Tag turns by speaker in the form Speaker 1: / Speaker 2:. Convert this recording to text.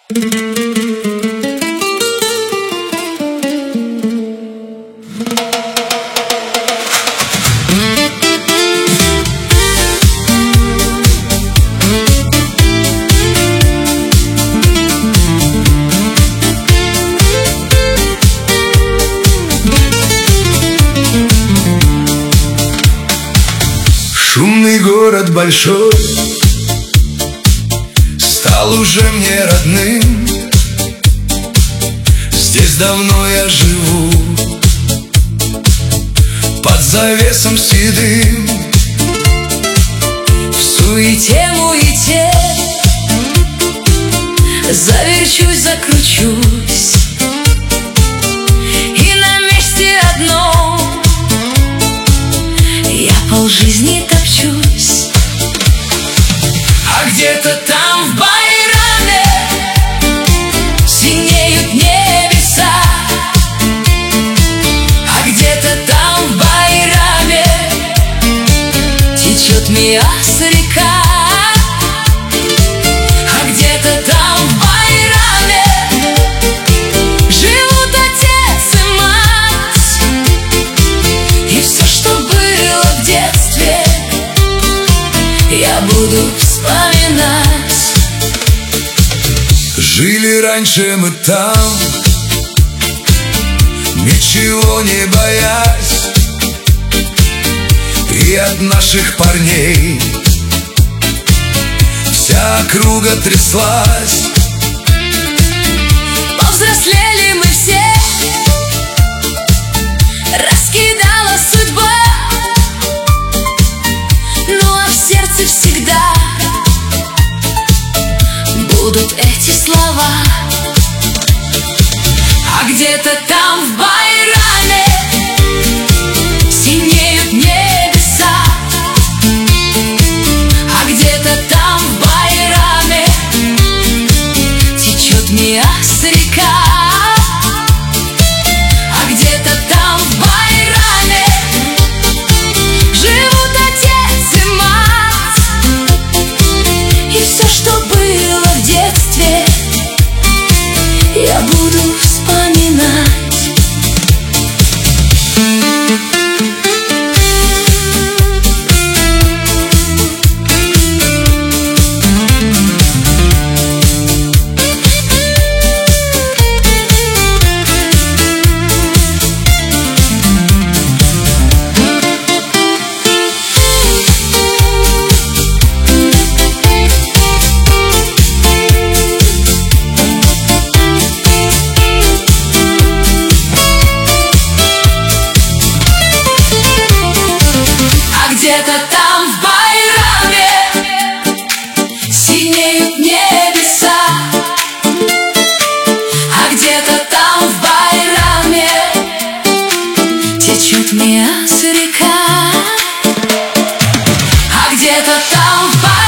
Speaker 1: Шумный город большой стал уже мне родным. Здесь давно я живу, под завесом седым.
Speaker 2: В суете-муете заверчусь, закручусь, и на месте одном я полжизни топчусь.
Speaker 1: А где-то там в Байраме
Speaker 2: синеют небеса,
Speaker 1: а где-то там в Байраме
Speaker 2: течет Миас-река.
Speaker 1: А где-то там в Байраме
Speaker 2: живут отец и мать, и все, что было в детстве, я буду вспоминать.
Speaker 1: Жили раньше мы там, ничего не боясь, и от наших парней вся округа тряслась.
Speaker 2: Повзрослели мы все, раскидала судьба, ну а в сердце всегда будут эти слова.
Speaker 1: А где-то там в Байраме
Speaker 2: синеют небеса,
Speaker 1: а где-то там в Байраме
Speaker 2: течет Миас-река.
Speaker 1: А где-то там в Байраме
Speaker 2: живут отец и мать, и все, что было в детстве, я буду вспоминать. Где-то там в Байраме синеют небеса, а где-то там в Байраме течет Миас-река.
Speaker 1: А где-то там в Байраме